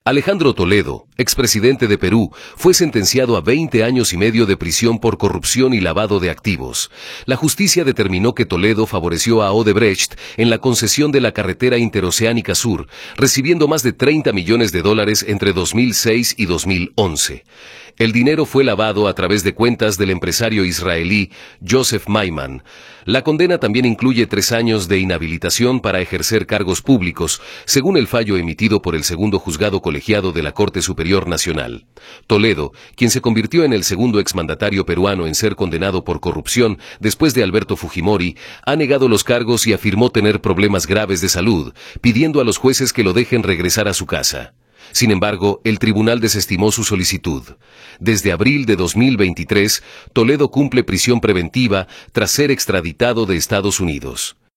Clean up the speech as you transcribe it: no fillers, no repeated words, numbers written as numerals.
Alejandro Toledo, expresidente de Perú, fue sentenciado a 20 años y medio de prisión por corrupción y lavado de activos. La justicia determinó que Toledo favoreció a Odebrecht en la concesión de la carretera interoceánica sur, recibiendo más de $30 millones entre 2006 y 2011. El dinero fue lavado a través de cuentas del empresario israelí Joseph Maiman. La condena también incluye 3 años de inhabilitación para ejercer cargos públicos, según el fallo emitido por el segundo juzgado colegiado de la Corte Superior Nacional. Toledo, quien se convirtió en el segundo exmandatario peruano en ser condenado por corrupción después de Alberto Fujimori, ha negado los cargos y afirmó tener problemas graves de salud, pidiendo a los jueces que lo dejen regresar a su casa. Sin embargo, el tribunal desestimó su solicitud. Desde abril de 2023, Toledo cumple prisión preventiva tras ser extraditado de Estados Unidos.